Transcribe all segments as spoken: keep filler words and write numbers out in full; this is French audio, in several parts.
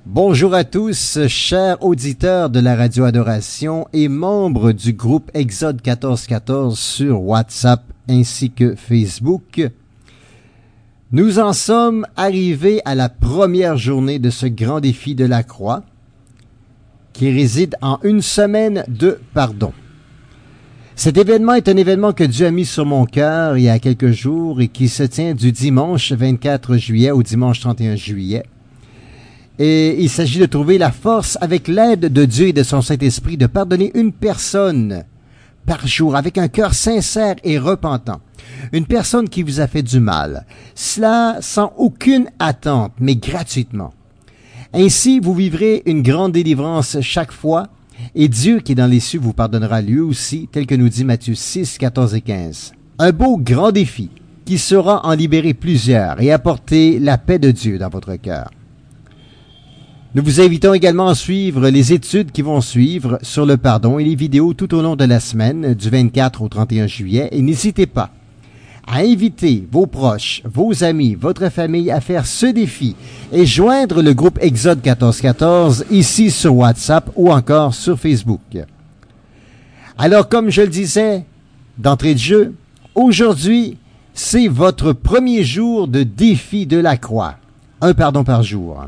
Bonjour à tous, chers auditeurs de la Radio Adoration et membres du groupe Exode quatorze quatorze sur WhatsApp ainsi que Facebook. Nous en sommes arrivés à la première journée de ce grand défi de la croix qui réside en une semaine de pardon. Cet événement est un événement que Dieu a mis sur mon cœur il y a quelques jours et qui se tient du dimanche vingt-quatre juillet au dimanche trente et un juillet. Et il s'agit de trouver la force, avec l'aide de Dieu et de son Saint-Esprit, de pardonner une personne par jour, avec un cœur sincère et repentant. Une personne qui vous a fait du mal. Cela sans aucune attente, mais gratuitement. Ainsi, vous vivrez une grande délivrance chaque fois, et Dieu qui est dans les cieux vous pardonnera lui aussi, tel que nous dit Matthieu six, quatorze et quinze. Un beau grand défi qui saura en libérer plusieurs et apporter la paix de Dieu dans votre cœur. Nous vous invitons également à suivre les études qui vont suivre sur le pardon et les vidéos tout au long de la semaine du vingt-quatre au trente et un juillet. Et n'hésitez pas à inviter vos proches, vos amis, votre famille à faire ce défi et joindre le groupe Exode quatorze quatorze ici sur WhatsApp ou encore sur Facebook. Alors, comme je le disais d'entrée de jeu, aujourd'hui, c'est votre premier jour de défi de la croix. Un pardon par jour.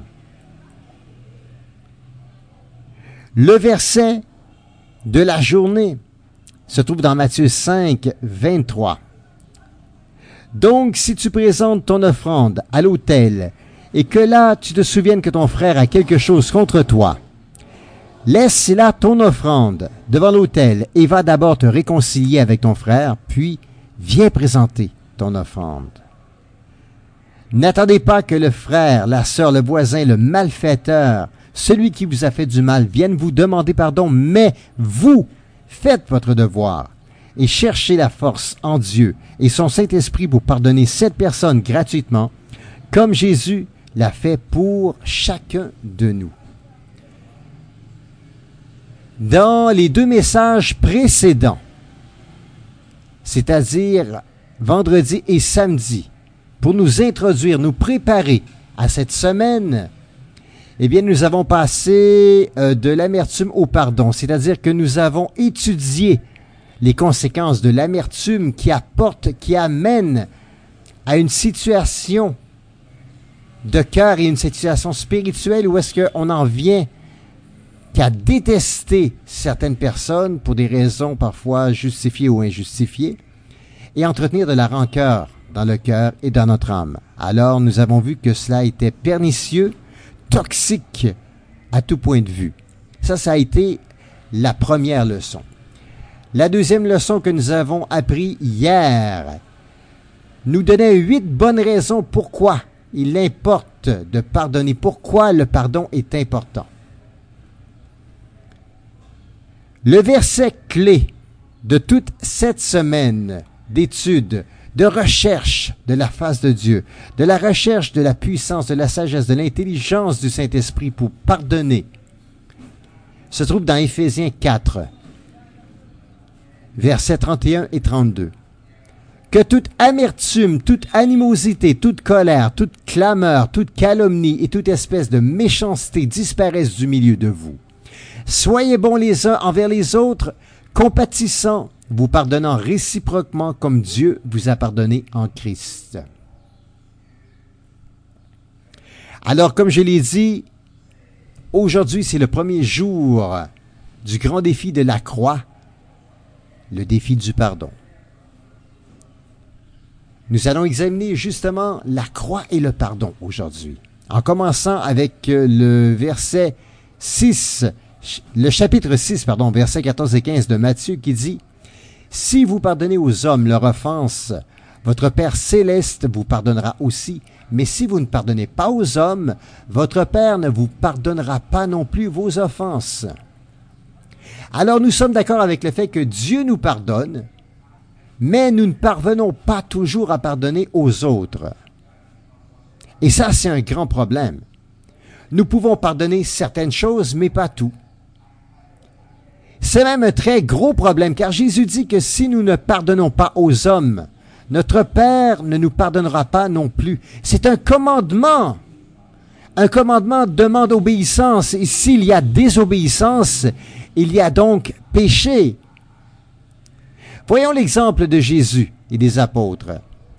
Le verset de la journée se trouve dans Matthieu cinq, vingt-trois. Donc, si tu présentes ton offrande à l'autel et que là tu te souviennes que ton frère a quelque chose contre toi, laisse là ton offrande devant l'autel et va d'abord te réconcilier avec ton frère, puis viens présenter ton offrande. N'attendez pas que le frère, la sœur, le voisin, le malfaiteur, celui qui vous a fait du mal vienne vous demander pardon, mais vous faites votre devoir et cherchez la force en Dieu et son Saint-Esprit pour pardonner cette personne gratuitement, comme Jésus l'a fait pour chacun de nous. Dans les deux messages précédents, c'est-à-dire vendredi et samedi, pour nous introduire, nous préparer à cette semaine, eh bien, nous avons passé euh, de l'amertume au pardon, c'est-à-dire que nous avons étudié les conséquences de l'amertume qui apporte, qui amène à une situation de cœur et une situation spirituelle où est-ce qu'on en vient qu'à détester certaines personnes pour des raisons parfois justifiées ou injustifiées et entretenir de la rancœur dans le cœur et dans notre âme. Alors, nous avons vu que cela était pernicieux, toxique à tout point de vue. Ça, ça a été la première leçon. La deuxième leçon que nous avons appris hier nous donnait huit bonnes raisons pourquoi il importe de pardonner, pourquoi le pardon est important. Le verset clé de toute cette semaine d'études, de recherche de la face de Dieu, de la recherche de la puissance, de la sagesse, de l'intelligence du Saint-Esprit pour pardonner, se trouve dans Éphésiens quatre, versets trente et un et trente-deux. Que toute amertume, toute animosité, toute colère, toute clameur, toute calomnie et toute espèce de méchanceté disparaissent du milieu de vous. Soyez bons les uns envers les autres, compatissants, vous pardonnant réciproquement comme Dieu vous a pardonné en Christ. Alors, comme je l'ai dit, aujourd'hui, c'est le premier jour du grand défi de la croix, le défi du pardon. Nous allons examiner justement la croix et le pardon aujourd'hui, en commençant avec le verset six, le chapitre six, pardon, versets quatorze et quinze de Matthieu qui dit « Si vous pardonnez aux hommes leur offense, votre Père céleste vous pardonnera aussi. Mais si vous ne pardonnez pas aux hommes, votre Père ne vous pardonnera pas non plus vos offenses. » Alors nous sommes d'accord avec le fait que Dieu nous pardonne, mais nous ne parvenons pas toujours à pardonner aux autres. Et ça, c'est un grand problème. Nous pouvons pardonner certaines choses, mais pas tout. C'est même un très gros problème, car Jésus dit que si nous ne pardonnons pas aux hommes, notre Père ne nous pardonnera pas non plus. C'est un commandement Un commandement demande obéissance, et s'il y a désobéissance, il y a donc péché. Voyons l'exemple de Jésus et des apôtres.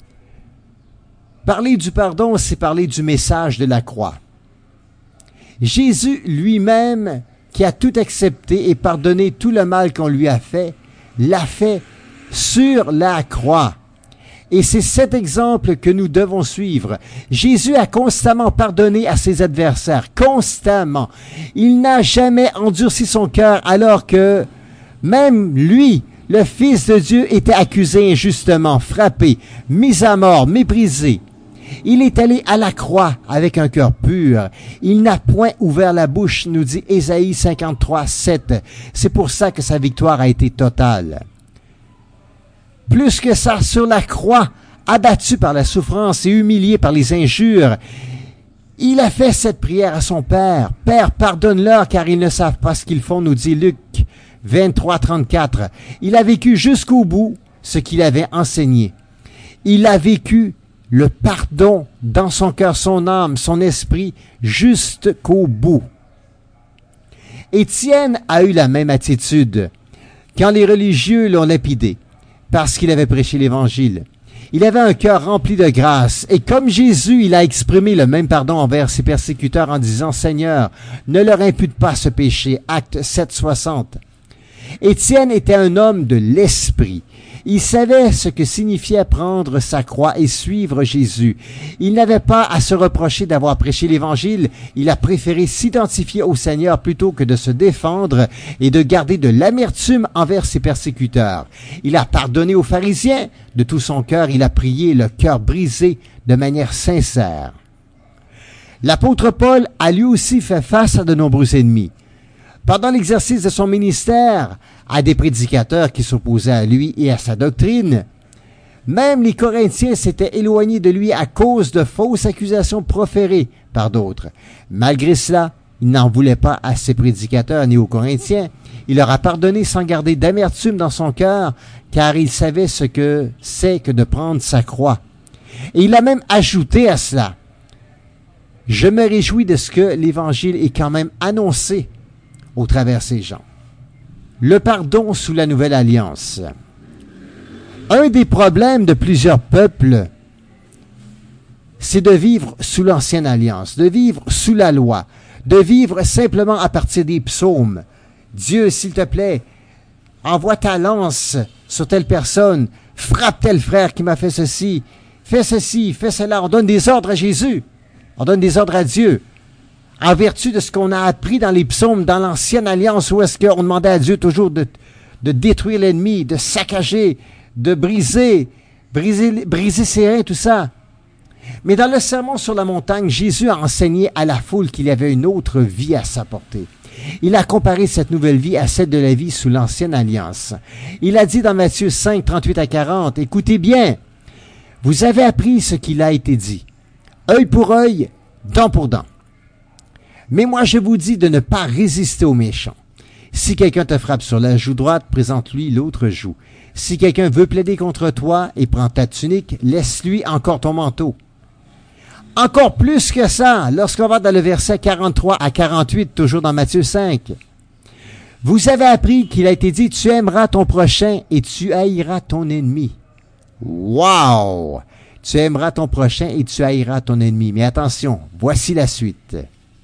Parler du pardon, c'est parler du message de la croix. Jésus lui-même, qui a tout accepté et pardonné tout le mal qu'on lui a fait, l'a fait sur la croix. Et c'est cet exemple que nous devons suivre. Jésus a constamment pardonné à ses adversaires, constamment. Il n'a jamais endurci son cœur alors que même lui, le Fils de Dieu, était accusé injustement, frappé, mis à mort, méprisé. Il est allé à la croix avec un cœur pur. Il n'a point ouvert la bouche, nous dit Ésaïe cinquante-trois, sept. C'est pour ça que sa victoire a été totale. Plus que ça, sur la croix, abattu par la souffrance et humilié par les injures, il a fait cette prière à son Père. « Père, pardonne-leur, car ils ne savent pas ce qu'ils font », nous dit Luc vingt-trois, trente-quatre. Il a vécu jusqu'au bout ce qu'il avait enseigné. Il a vécu le pardon dans son cœur, son âme, son esprit, jusqu'au bout. Étienne a eu la même attitude quand les religieux l'ont lapidé, parce qu'il avait prêché l'Évangile. Il avait un cœur rempli de grâce, et comme Jésus, il a exprimé le même pardon envers ses persécuteurs en disant « Seigneur, ne leur impute pas ce péché ». Acte sept, soixante. Étienne était un homme de l'esprit. Il savait ce que signifiait prendre sa croix et suivre Jésus. Il n'avait pas à se reprocher d'avoir prêché l'Évangile. Il a préféré s'identifier au Seigneur plutôt que de se défendre et de garder de l'amertume envers ses persécuteurs. Il a pardonné aux pharisiens. De tout son cœur, il a prié, le cœur brisé, de manière sincère. L'apôtre Paul a lui aussi fait face à de nombreux ennemis. Pendant l'exercice de son ministère, à des prédicateurs qui s'opposaient à lui et à sa doctrine, même les Corinthiens s'étaient éloignés de lui à cause de fausses accusations proférées par d'autres. Malgré cela, il n'en voulait pas à ses prédicateurs ni aux Corinthiens. Il leur a pardonné sans garder d'amertume dans son cœur, car il savait ce que c'est que de prendre sa croix. Et il a même ajouté à cela: « Je me réjouis de ce que l'Évangile est quand même annoncé au travers ces gens. » Le pardon sous la nouvelle alliance. Un des problèmes de plusieurs peuples, c'est de vivre sous l'ancienne alliance, de vivre sous la loi, de vivre simplement à partir des psaumes. Dieu, s'il te plaît, envoie ta lance sur telle personne, frappe tel frère qui m'a fait ceci, fais ceci, fais cela. On donne des ordres à Jésus, on donne des ordres à Dieu. En vertu de ce qu'on a appris dans les psaumes, dans l'ancienne alliance, où est-ce qu'on demandait à Dieu toujours de, de détruire l'ennemi, de saccager, de briser, briser, briser ses reins, tout ça. Mais dans le sermon sur la montagne, Jésus a enseigné à la foule qu'il y avait une autre vie à sa portée. Il a comparé cette nouvelle vie à celle de la vie sous l'ancienne alliance. Il a dit dans Matthieu cinq, trente-huit à quarante, « Écoutez bien, vous avez appris ce qu'il a été dit. Œil pour œil, dent pour dent. Mais moi, je vous dis de ne pas résister aux méchants. Si quelqu'un te frappe sur la joue droite, présente-lui l'autre joue. Si quelqu'un veut plaider contre toi et prend ta tunique, laisse-lui encore ton manteau. » Encore plus que ça, lorsqu'on va dans le verset quarante-trois à quarante-huit, toujours dans Matthieu cinq. « Vous avez appris qu'il a été dit, tu aimeras ton prochain et tu haïras ton ennemi. » Wow! Tu aimeras ton prochain et tu haïras ton ennemi. Mais attention, voici la suite.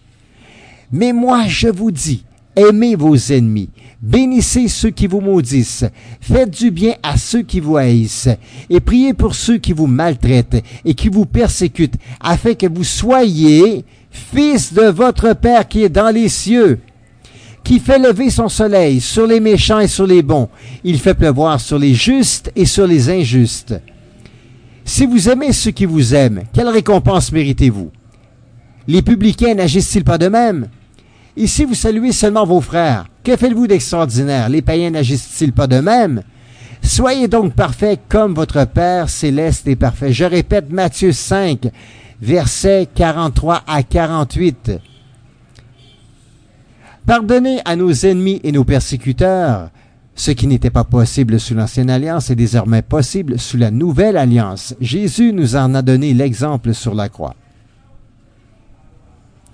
« Mais moi, je vous dis, aimez vos ennemis, bénissez ceux qui vous maudissent, faites du bien à ceux qui vous haïssent, et priez pour ceux qui vous maltraitent et qui vous persécutent, afin que vous soyez fils de votre Père qui est dans les cieux, qui fait lever son soleil sur les méchants et sur les bons. Il fait pleuvoir sur les justes et sur les injustes. Si vous aimez ceux qui vous aiment, quelle récompense méritez-vous? Les publicains n'agissent-ils pas de même? Et si vous saluez seulement vos frères, que faites-vous d'extraordinaire? Les païens n'agissent-ils pas de même? Soyez donc parfaits comme votre Père céleste est parfait. Je répète Matthieu cinq, versets quarante-trois à quarante-huit. Pardonnez à nos ennemis et nos persécuteurs. Ce qui n'était pas possible sous l'ancienne alliance est désormais possible sous la nouvelle alliance. Jésus nous en a donné l'exemple sur la croix.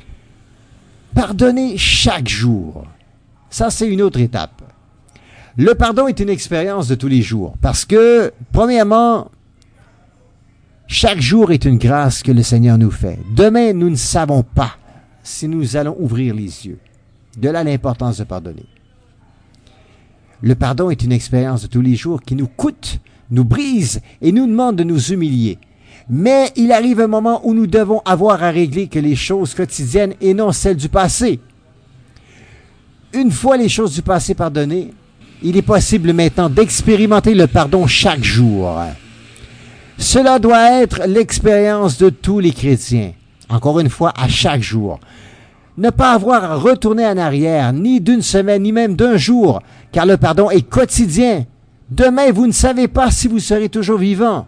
Pardonner chaque jour. Ça, c'est une autre étape. Le pardon est une expérience de tous les jours parce que, premièrement, chaque jour est une grâce que le Seigneur nous fait. Demain, nous ne savons pas si nous allons ouvrir les yeux. De là l'importance de pardonner. Le pardon est une expérience de tous les jours qui nous coûte, nous brise et nous demande de nous humilier. Mais il arrive un moment où nous devons avoir à régler que les choses quotidiennes et non celles du passé. Une fois les choses du passé pardonnées, il est possible maintenant d'expérimenter le pardon chaque jour. Cela doit être l'expérience de tous les chrétiens. Encore une fois, à chaque jour. Ne pas avoir à retourner en arrière, ni d'une semaine, ni même d'un jour, car le pardon est quotidien. Demain, vous ne savez pas si vous serez toujours vivant.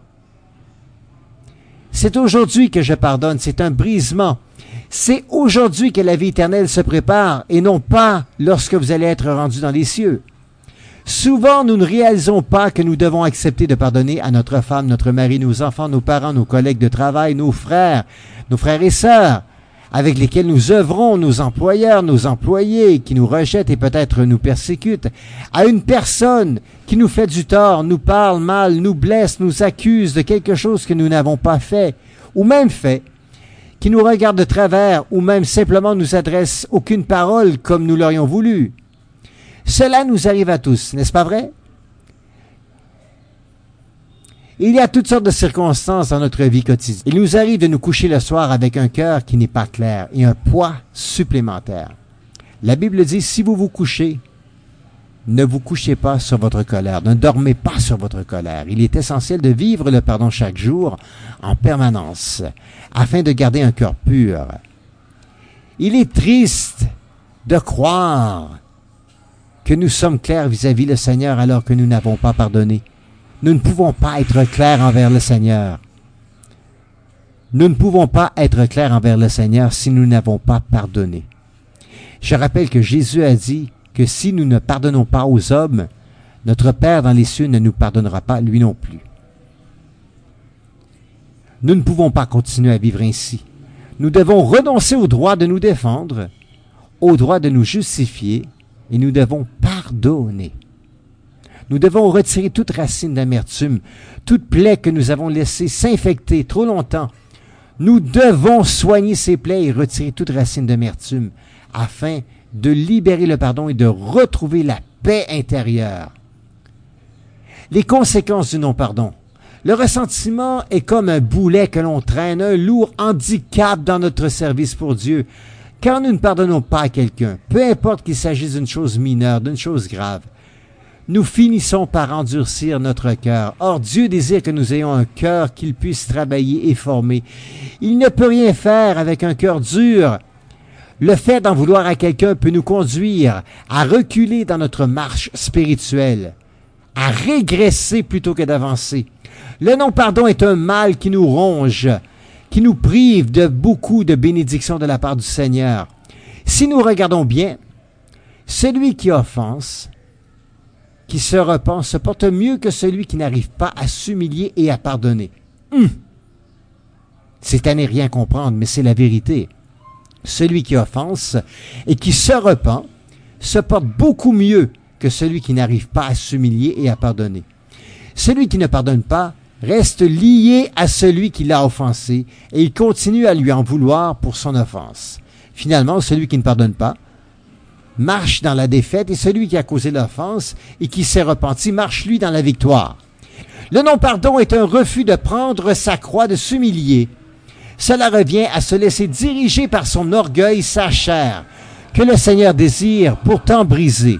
C'est aujourd'hui que je pardonne, c'est un brisement. C'est aujourd'hui que la vie éternelle se prépare, et non pas lorsque vous allez être rendu dans les cieux. Souvent, nous ne réalisons pas que nous devons accepter de pardonner à notre femme, notre mari, nos enfants, nos parents, nos collègues de travail, nos frères, nos frères et sœurs, avec lesquels nous œuvrons, nos employeurs, nos employés, qui nous rejettent et peut-être nous persécutent, à une personne qui nous fait du tort, nous parle mal, nous blesse, nous accuse de quelque chose que nous n'avons pas fait, ou même fait, qui nous regarde de travers, ou même simplement nous adresse aucune parole comme nous l'aurions voulu. Cela nous arrive à tous, n'est-ce pas vrai? Il y a toutes sortes de circonstances dans notre vie quotidienne. Il nous arrive de nous coucher le soir avec un cœur qui n'est pas clair et un poids supplémentaire. La Bible dit, si vous vous couchez, ne vous couchez pas sur votre colère, ne dormez pas sur votre colère. Il est essentiel de vivre le pardon chaque jour, en permanence, afin de garder un cœur pur. Il est triste de croire que nous sommes clairs vis-à-vis le Seigneur alors que nous n'avons pas pardonné. Nous ne pouvons pas être clairs envers le Seigneur. Nous ne pouvons pas être clairs envers le Seigneur si nous n'avons pas pardonné. Je rappelle que Jésus a dit que si nous ne pardonnons pas aux hommes, notre Père dans les cieux ne nous pardonnera pas, lui non plus. Nous ne pouvons pas continuer à vivre ainsi. Nous devons renoncer au droit de nous défendre, au droit de nous justifier, et nous devons pardonner. Nous devons retirer toute racine d'amertume, toute plaie que nous avons laissée s'infecter trop longtemps. Nous devons soigner ces plaies et retirer toute racine d'amertume afin de libérer le pardon et de retrouver la paix intérieure. Les conséquences du non-pardon. Le ressentiment est comme un boulet que l'on traîne, un lourd handicap dans notre service pour Dieu. Quand nous ne pardonnons pas à quelqu'un, peu importe qu'il s'agisse d'une chose mineure, d'une chose grave, nous finissons par endurcir notre cœur. Or, Dieu désire que nous ayons un cœur qu'il puisse travailler et former. Il ne peut rien faire avec un cœur dur. Le fait d'en vouloir à quelqu'un peut nous conduire à reculer dans notre marche spirituelle, à régresser plutôt que d'avancer. Le non-pardon est un mal qui nous ronge, qui nous prive de beaucoup de bénédictions de la part du Seigneur. Si nous regardons bien, celui qui offense, qui se repent, se porte mieux que celui qui n'arrive pas à s'humilier et à pardonner. Hum. C'est à ne rien comprendre, mais c'est la vérité. Celui qui offense et qui se repent se porte beaucoup mieux que celui qui n'arrive pas à s'humilier et à pardonner. Celui qui ne pardonne pas reste lié à celui qui l'a offensé et il continue à lui en vouloir pour son offense. Finalement, celui qui ne pardonne pas marche dans la défaite et celui qui a causé l'offense et qui s'est repenti marche lui dans la victoire. Le non-pardon est un refus de prendre sa croix, de s'humilier. Cela revient à se laisser diriger par son orgueil, sa chair, que le Seigneur désire pourtant briser.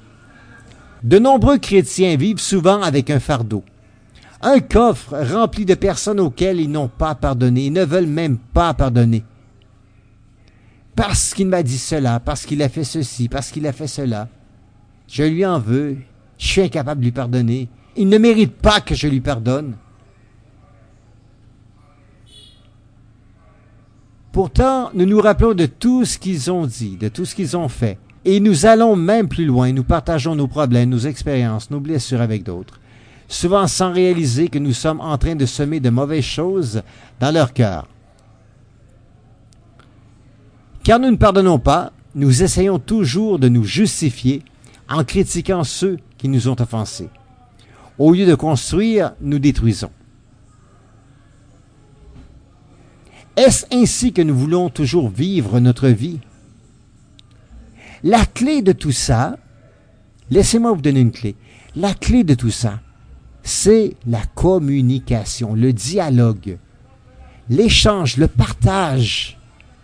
De nombreux chrétiens vivent souvent avec un fardeau, un coffre rempli de personnes auxquelles ils n'ont pas pardonné, ils ne veulent même pas pardonner. Parce qu'il m'a dit cela, parce qu'il a fait ceci, parce qu'il a fait cela. Je lui en veux, je suis incapable de lui pardonner. Il ne mérite pas que je lui pardonne. Pourtant, nous nous rappelons de tout ce qu'ils ont dit, de tout ce qu'ils ont fait. Et nous allons même plus loin, nous partageons nos problèmes, nos expériences, nos blessures avec d'autres. Souvent sans réaliser que nous sommes en train de semer de mauvaises choses dans leur cœur. Car nous ne pardonnons pas, nous essayons toujours de nous justifier en critiquant ceux qui nous ont offensés. Au lieu de construire, nous détruisons. Est-ce ainsi que nous voulons toujours vivre notre vie? La clé de tout ça, laissez-moi vous donner une clé. La clé de tout ça, c'est la communication, le dialogue, l'échange, le partage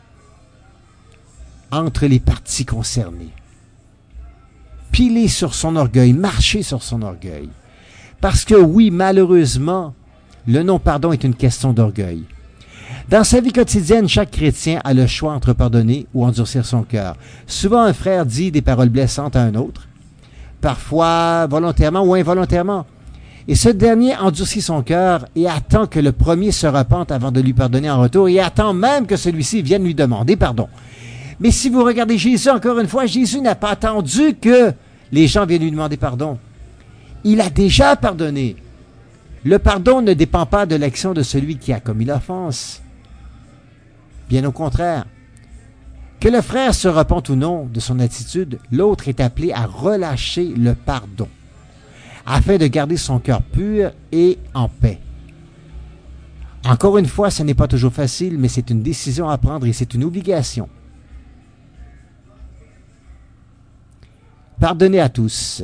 entre les parties concernées. Piler sur son orgueil, marcher sur son orgueil. Parce que oui, malheureusement, le non-pardon est une question d'orgueil. Dans sa vie quotidienne, chaque chrétien a le choix entre pardonner ou endurcir son cœur. Souvent, un frère dit des paroles blessantes à un autre, parfois volontairement ou involontairement. Et ce dernier endurcit son cœur et attend que le premier se repente avant de lui pardonner en retour et attend même que celui-ci vienne lui demander pardon. Mais si vous regardez Jésus, encore une fois, Jésus n'a pas attendu que les gens viennent lui demander pardon. Il a déjà pardonné. Le pardon ne dépend pas de l'action de celui qui a commis l'offense. Bien au contraire. Que le frère se repente ou non de son attitude, l'autre est appelé à relâcher le pardon, afin de garder son cœur pur et en paix. Encore une fois, ce n'est pas toujours facile, mais c'est une décision à prendre et c'est une obligation. Pardonnez à tous.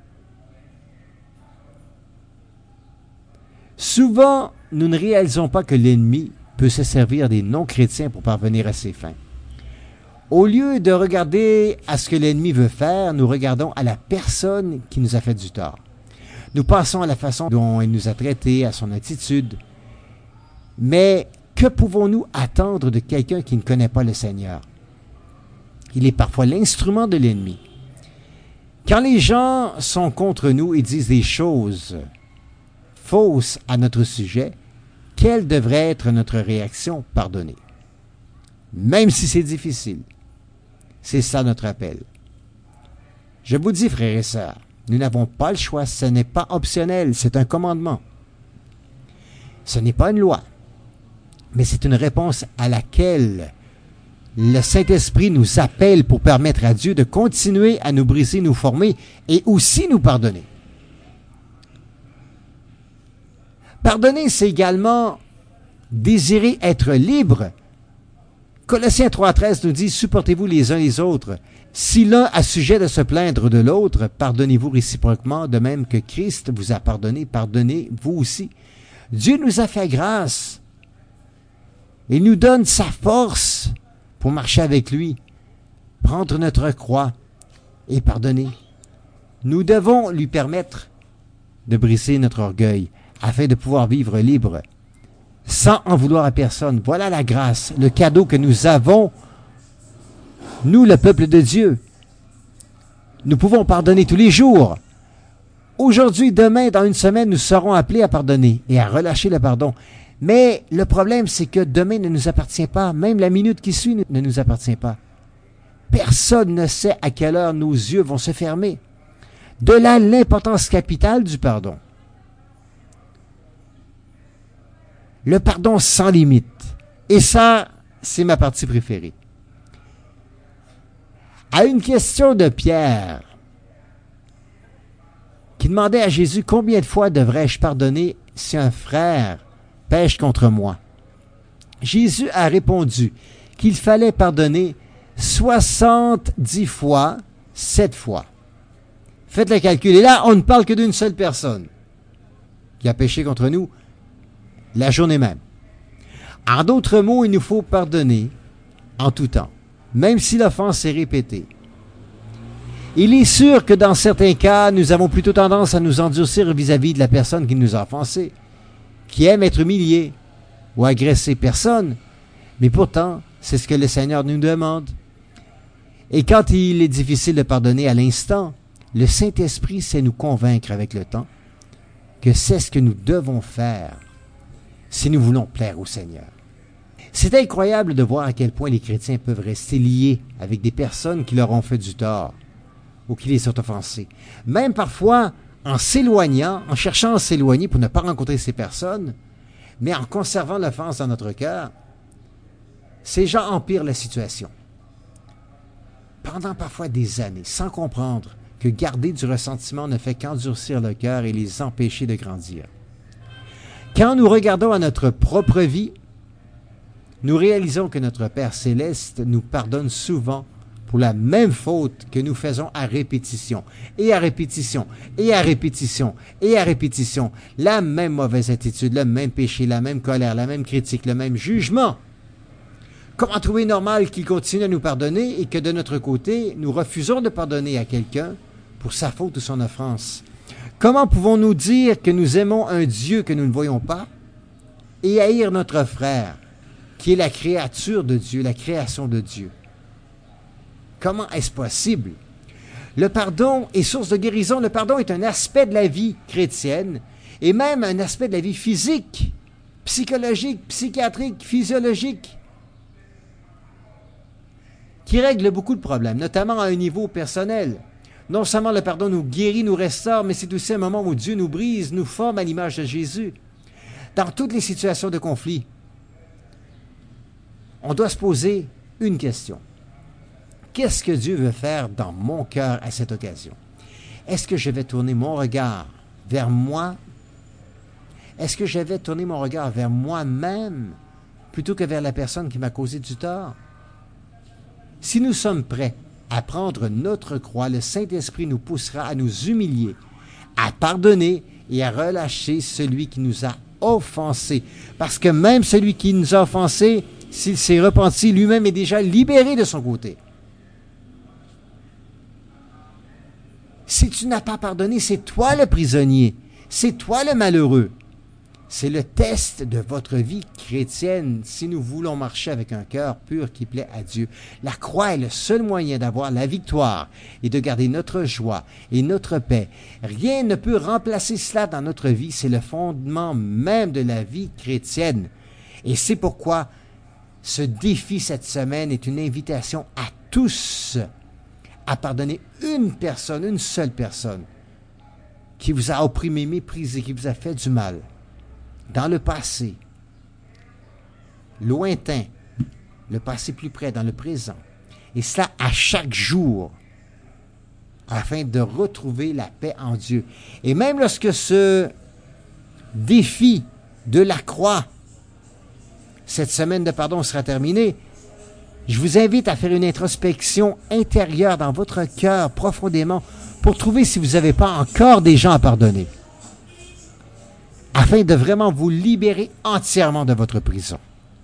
Souvent, nous ne réalisons pas que l'ennemi peut se servir des non-chrétiens pour parvenir à ses fins. Au lieu de regarder à ce que l'ennemi veut faire, nous regardons à la personne qui nous a fait du tort. Nous pensons à la façon dont il nous a traités, à son attitude. Mais que pouvons-nous attendre de quelqu'un qui ne connaît pas le Seigneur? Il est parfois l'instrument de l'ennemi. Quand les gens sont contre nous et disent des choses fausses à notre sujet, quelle devrait être notre réaction? Pardonner. Même si c'est difficile. C'est ça notre appel. Je vous dis, frères et sœurs, nous n'avons pas le choix, ce n'est pas optionnel, c'est un commandement. Ce n'est pas une loi, mais c'est une réponse à laquelle le Saint-Esprit nous appelle pour permettre à Dieu de continuer à nous briser, nous former et aussi nous pardonner. Pardonner, c'est également désirer être libre. Colossiens trois treize nous dit « Supportez-vous les uns les autres. Si l'un a sujet de se plaindre de l'autre, pardonnez-vous réciproquement, de même que Christ vous a pardonné, pardonnez-vous aussi. » Dieu nous a fait grâce. Il nous donne sa force pour marcher avec lui, prendre notre croix et pardonner. Nous devons lui permettre de briser notre orgueil afin de pouvoir vivre libre, sans en vouloir à personne. Voilà la grâce, le cadeau que nous avons, nous, le peuple de Dieu. Nous pouvons pardonner tous les jours. Aujourd'hui, demain, dans une semaine, nous serons appelés à pardonner et à relâcher le pardon. Mais le problème, c'est que demain ne nous appartient pas. Même la minute qui suit ne nous appartient pas. Personne ne sait à quelle heure nos yeux vont se fermer. De là, l'importance capitale du pardon. Le pardon sans limite. Et ça, c'est ma partie préférée. À une question de Pierre, qui demandait à Jésus « Combien de fois devrais-je pardonner si un frère pêche contre moi? » Jésus a répondu qu'il fallait pardonner soixante-dix fois, sept fois. Faites le calcul. Et là, on ne parle que d'une seule personne qui a péché contre nous la journée même. En d'autres mots, il nous faut pardonner en tout temps, même si l'offense est répétée. Il est sûr que dans certains cas, nous avons plutôt tendance à nous endurcir vis-à-vis de la personne qui nous a offensés, qui aime être humiliée ou agresser personne, mais pourtant, c'est ce que le Seigneur nous demande. Et quand il est difficile de pardonner à l'instant, le Saint-Esprit sait nous convaincre avec le temps que c'est ce que nous devons faire si nous voulons plaire au Seigneur. C'est incroyable de voir à quel point les chrétiens peuvent rester liés avec des personnes qui leur ont fait du tort ou qui les sont offensés. Même parfois, en s'éloignant, en cherchant à s'éloigner pour ne pas rencontrer ces personnes, mais en conservant l'offense dans notre cœur, ces gens empirent la situation. pendant parfois des années, sans comprendre que garder du ressentiment ne fait qu'endurcir le cœur et les empêcher de grandir. Quand nous regardons à notre propre vie, nous réalisons que notre Père céleste nous pardonne souvent pour la même faute que nous faisons à répétition, et à répétition, et à répétition, et à répétition. La même mauvaise attitude, le même péché, la même colère, la même critique, le même jugement. Comment trouver normal qu'il continue à nous pardonner et que de notre côté, nous refusons de pardonner à quelqu'un pour sa faute ou son offense? Comment pouvons-nous dire que nous aimons un Dieu que nous ne voyons pas et haïr notre frère, qui est la créature de Dieu, la création de Dieu? Comment est-ce possible? Le pardon est source de guérison. Le pardon est un aspect de la vie chrétienne et même un aspect de la vie physique, psychologique, psychiatrique, physiologique, qui règle beaucoup de problèmes, notamment à un niveau personnel. Non seulement le pardon nous guérit, nous restaure, mais c'est aussi un moment où Dieu nous brise, nous forme à l'image de Jésus. Dans toutes les situations de conflit, on doit se poser une question. Qu'est-ce que Dieu veut faire dans mon cœur à cette occasion? Est-ce que je vais tourner mon regard vers moi? Est-ce que je vais tourner mon regard vers moi-même plutôt que vers la personne qui m'a causé du tort? Si nous sommes prêts à prendre notre croix, le Saint-Esprit nous poussera à nous humilier, à pardonner et à relâcher celui qui nous a offensés. Parce que même celui qui nous a offensés, s'il s'est repenti, lui-même est déjà libéré de son côté. Si tu n'as pas pardonné, c'est toi le prisonnier, c'est toi le malheureux. C'est le test de votre vie chrétienne si nous voulons marcher avec un cœur pur qui plaît à Dieu. La croix est le seul moyen d'avoir la victoire et de garder notre joie et notre paix. Rien ne peut remplacer cela dans notre vie. C'est le fondement même de la vie chrétienne. Et c'est pourquoi ce défi cette semaine est une invitation à tous à pardonner une personne, une seule personne qui vous a opprimé, méprisé, qui vous a fait du mal. Dans le passé, lointain, le passé plus près, dans le présent, et cela à chaque jour, afin de retrouver la paix en Dieu. Et même lorsque ce défi de la croix, cette semaine de pardon sera terminée, je vous invite à faire une introspection intérieure dans votre cœur profondément pour trouver si vous n'avez pas encore des gens à pardonner, afin de vraiment vous libérer entièrement de votre prison.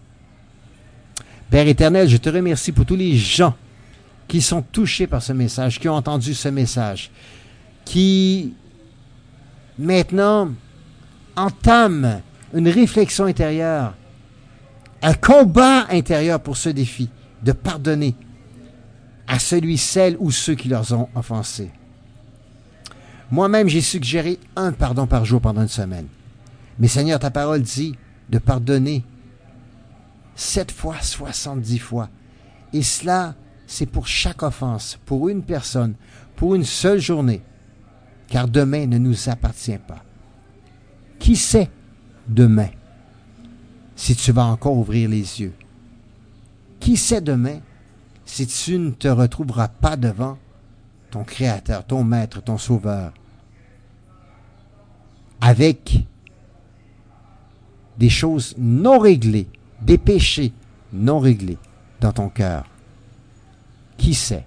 Père éternel, je te remercie pour tous les gens qui sont touchés par ce message, qui ont entendu ce message, qui maintenant entament une réflexion intérieure, un combat intérieur pour ce défi de pardonner à celui, celle ou ceux qui leur ont offensés. Moi-même, j'ai suggéré un pardon par jour pendant une semaine. Mais Seigneur, ta parole dit de pardonner sept fois, soixante-dix fois. Et cela, c'est pour chaque offense, pour une personne, pour une seule journée. Car demain ne nous appartient pas. Qui sait demain si tu vas encore ouvrir les yeux? Qui sait demain si tu ne te retrouveras pas devant ton Créateur, ton Maître, ton Sauveur, avec des choses non réglées, des péchés non réglés dans ton cœur? Qui sait?